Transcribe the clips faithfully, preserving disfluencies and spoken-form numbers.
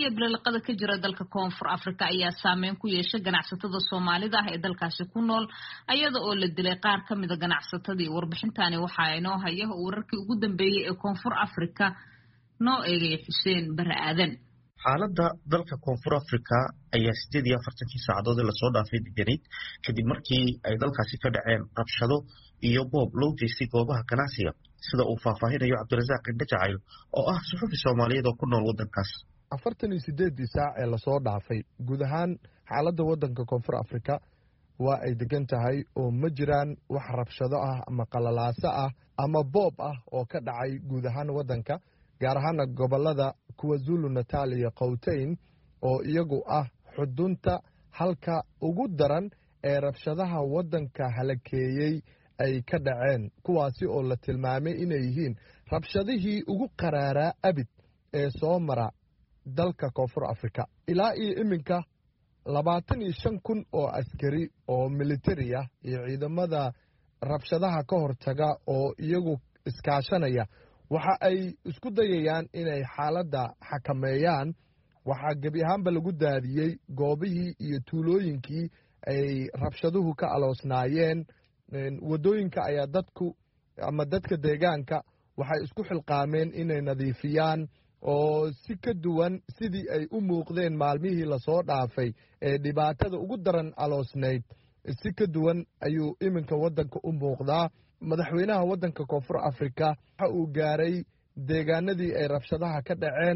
iyo bilaqada ka jira dalka Koonfur Afrika ayaa saameyn ku yeeshay ganacsatada Soomaalida ah ee dalkaasi ku nool ayada oo la dilay qaar ka mid ah ganacsatadii. Warbixintani waxa ay noo haya wararkii ugu dambeeyay ee Koonfur Afrika noo eegay Xuseen Bare Aadan. xaaladda dalka Koonfur Afrika ayaa sideed iyo afartankii saacadood la soo dhaafay deganeyd kadib markii ay dalkaasi ka dhaceen rabshado iyo boob loo geystay goobaha ganacsiga sida uu faahfaahinayo Cabdirasaaq Indhajacayl oo ah suxufi Soomaaliyeed oo ku nool wadankaas. afartan iyo sideed saac ee la soo dhaafay guud ahaan xaaladda wadanka Koonfur Afrika waa ay degan tahay oo ma jiraan wax rabshado ah ama qalalaaso ah ama boob ah oo ka dhacay guud ahaan wadanka, gaar ahaan gobolada KwaZulu-Natal iyo Gauteng oo iyagu ah xudunta halka ugu daran ee rabshadaha wadanka halakeeyay ay ka dhaceen, kuwaasi oo la tilmaamay inay yihiin rabshadihii ugu qaraaraa abid ee soo mara dalka Koonfur Afrika. Ilaa iyo iminka labaatan iyo shan kun oo askari oo military ah iyo ciidamada rabshadaha ka hortaga oo iyagu iskaashanaya waxa ay isku dayayaan inay xaaladda xakameeyaan. waxaa gebi ahaanba lagu daadiyey goobihii iyo tuulooyinkii ay rabshaduhu ka aloosnaayeen. Wadooyinka ayaa dadku ama dadka deegaanka waxay isku xilqaameen inay nadiifiyaan oo si ka duwan sidii ay u muuqdeen maalmihii lasoo dhaafay ee dhibaatada ugu daran aloosnayd. si ka duwan ayuu iminka wadanka u muuqdaa. madaxweynaha wadanka Koonfur Afrika waxa uu gaaray deegaanadii ay rabshadaha ka dhaceen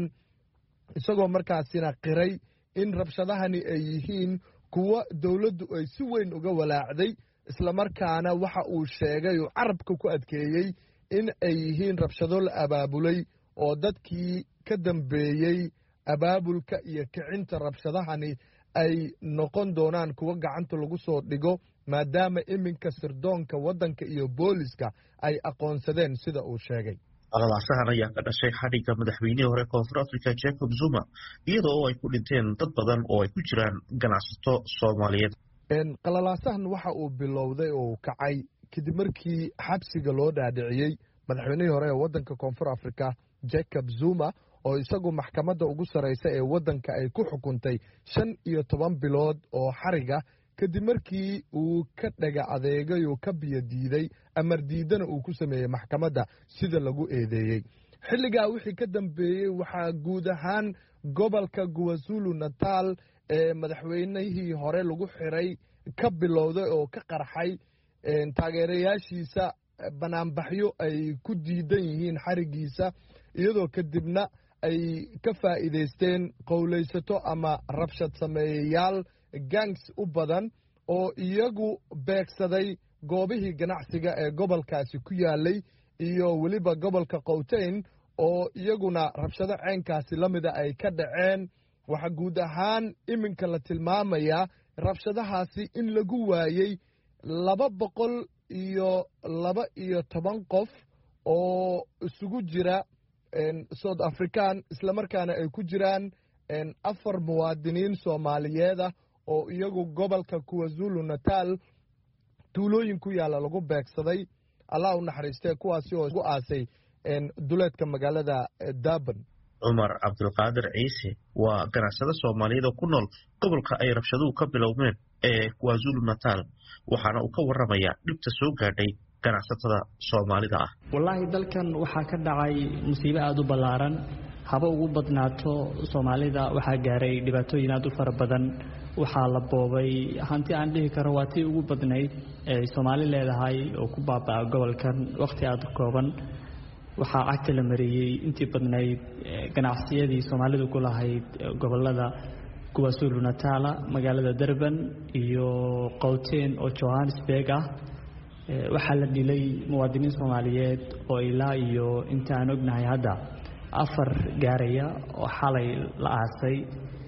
isagoo markaasina qiray in rabshadahani ay yihiin kuwa dawladdu ay si weyn uga walaacday, isla markaana waxa uu sheegay oo carabka ku adkeeyey in ay yihiin rabshado la abaabulay oo dadkii ka dambeeyey abaabulka iyo kicinta rabshadahani ay noqon doonaan kuwa gacanta lagu soo dhigo, maadaama iminka sirdoonka wadanka iyo booliska ay aqoonsadeen sida uu sheegay. qalalaasahan ayaa ka dhashay xadhigga madaxweynihii hore Koonfur Afrika Jacob Zuma iyadoo oo ay ku dhinteen dad badan oo ay ku jiraan ganacsato Soomaaliyeed. qalalaasahan waxa uu bilowday oo kacay kadib markii xabsiga loo dhaadhiciyey madaxweynihii hore ee wadanka Koonfur Afrika Jacob Zuma oo isagu maxkamadda ugu sareysa ee wadanka ay ku xukuntay shan iyo toban bilood oo xariga kadib markii uu ka dhaga adeegay oo ka biyo diiday amar diidana uu ku sameeyey maxkamadda sida lagu eedeeyey. xilligaa wixii ka dambeeyey waxaa guud ahaan gobolka KwaZulu-Natal ee madaxweynihii hore lagu xiray ka bilowday oo ka qarxay taageerayaashiisa banaanbaxyo ay ku diidan yihiin xarigiisa, iyadoo kadibna ay ka faa'iidaysteen qowlaysato ama rabshad sameeyayaal gangs u badan oo iyagu beegsaday goobihii ganacsiga ee gobolkaasi ku yaalay iyo weliba gobolka Gauteng oo iyaguna rabshado ceenkaasi la mida ay ka dhaceen. waxaa guud ahaan iminka la tilmaamayaa rabshadahaasi in lagu waayey laba boqol iyo laba iyo toban qof oo isugu jira South African, islamarkaana ay ku jiraan afar muwaadiniin Soomaaliyeed ah oo iyagu gobolka KwaZulu-Natal tuulooyin ku yaala lagu beegsaday. Allah u naxariistay kuwaasi oo ugu aasay duleedka magaalada Durban. Cumar Cabdulqaadir Ciise waa ganacsade Soomaaliyeed oo ku nool gobolka ay rabshaduhu ka bilowmeen ee KwaZulu-Natal, waxaana uu ka warramayaa dhibta soo gaadhay ganacsatada Soomaalida ah. Wallahi dalkan waxaa ka dhacay musiibo aad u ballaaran, haba ugu badnaato Soomaalida waxaa gaaray dhibaatooyin aad u fara badan. waxaa la boobay hanti aan dhihi karo waa tii ugu badnayd ee Soomaali leedahay oo ku baabaa gobolkan waqti aad u kooban. waxaa cagta la mariyey intii badnayd ganacsiyadii Soomaalidu ku lahayd gobolada KwaZulu-Natal, magaalada Durban iyo Gauteng oo Johannesburg ah. waxaa la dilay muwaadiniin Soomaaliyeed oo ilaa iyo inta aan ognahay hadda afar gaaraya oo xalay la aasay.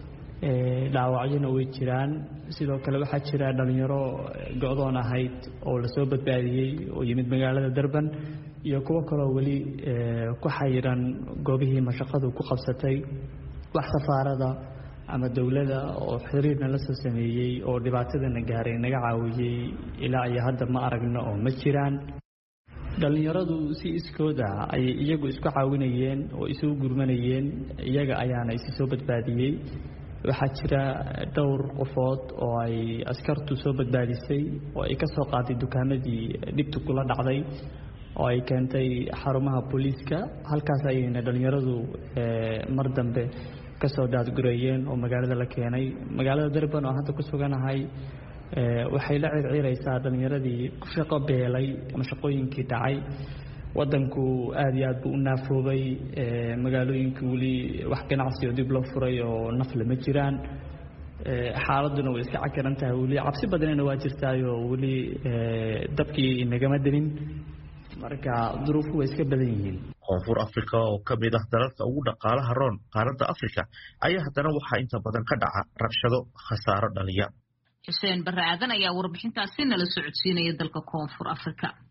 dhaawacyana way jiraan. sidoo kale waxaa jira dhalinyaro go'doon ahayd oo la soo badbaadiyey oo yimid magaalada Durban iyo kuwa kale oo wali ku xayiran goobihii mashaqadu ku qabsatay. wax safaarada ama dawladda oo xiriirna la soo sameeyey oo dhibaatadana gaaray naga caawiyey ilaa iyo hadda ma aragno oo ma jiraan. dhalinyaradu si iskooda ay iyagu isku caawinayeen oo isugu gurmanayeen iyaga ayaana isi soo badbaadiyey waxaa jira dhowr qofood oo ay askartu soo badbaadisay oo ay ka soo qaaday dukaamadii dhibtu kula dhacday oo ay keentay xarumaha booliiska halkaas ayayna dhalinyaradu mar dambe ka soo daadgurayeen oo magaalada la keenay magaalada Durban oo hadda ku suganahay waxay la circiraysaa dhalinyaradii ku shaqo beelay ama shaqooyinkii dhacay wadanku aad iyo aad buu u naafoobay magaalooyinka weli wax ganacsi oo dib loo furay oo nafle ma jiraan xaaladuna way iska cakaran tahay weli cabsi badanna waa jirtaayo weli dabkii inagama dilin marka duruufu way iska badan yihiin koonfur Afrika oo ka mid ah dalalka ugu dhaqaalaha roon qaaradda Afrika ayaa haddana waxaa inta badan ka dhaca rabshado khasaaro dhaliya Xuseen Barre Aadan ayaa warbixintaasi nala socodsiinaya dalka koonfur Afrika